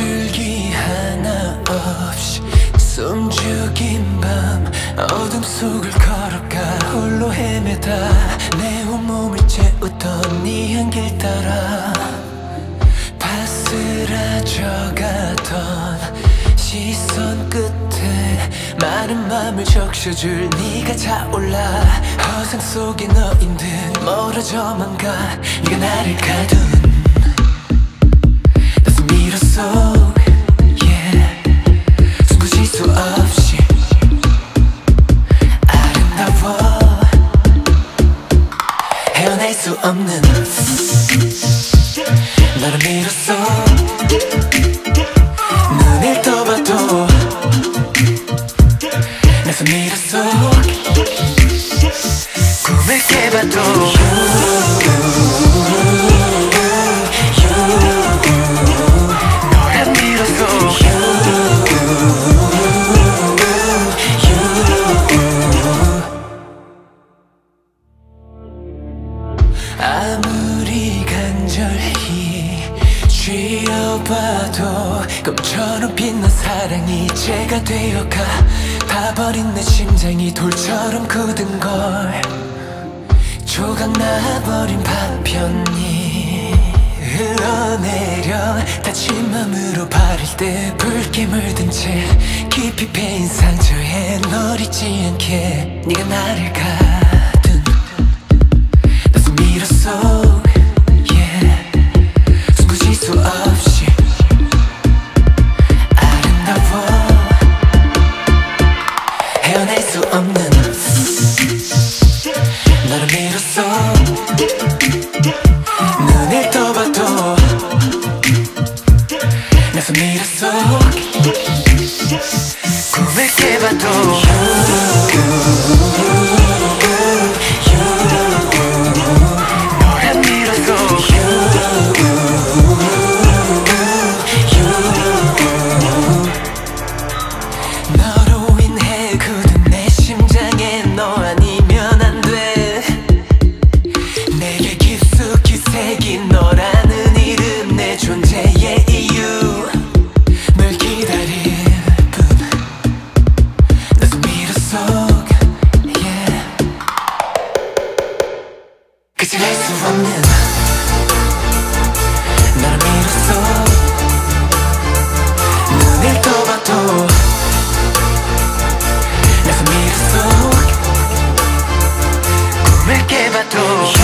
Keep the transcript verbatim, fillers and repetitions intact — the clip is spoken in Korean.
줄기 하나 없이 숨죽인 밤 어둠 속을 걸어가 홀로 헤매다 내 온몸을 채우던 네 향길 따라 바스라져가던 시선 끝에 마른 맘을 적셔줄 네가 차올라 허상 속에 너인 듯 멀어져만 가 네가 나를 가둔 낯선 미로 속 yeah. 숨쉴 수 없이 아름다워 헤어날 수 없는 너를 미로 속 눈을 떠봐도 낯선 미로 속 꿈을 깨봐도 너란 미로 속 아무리 간절히 쥐어봐도 꿈처럼 빛난 사랑이 죄가 되어가 타버린 내 심장이 돌처럼 굳은걸 조각나버린 파편이 흘러내려 다친 맘으로 바를 때 붉게 물든 채 깊이 패인 상처에 널 잊지 않게 네가 나를 가둔 낯선 미로 속 yeah. 숨쉴 수 없이 아름다워 헤어날 수 없는 너를 미로 속 눈을 떠봐도 낯선 미로 속 꿈을 깨봐도 너란 미로 속 너로 인해 굳은 내 심장에 너 아니면 안 돼 내게 깊숙이 새긴 너라는 이름 내 존재의 이유 널 기다릴 뿐 낯선 미로 속 yeah. 끝을 알 수 없는 너를 미로 속 눈을 떠봐도 낯선 미로 속 꿈을 깨봐도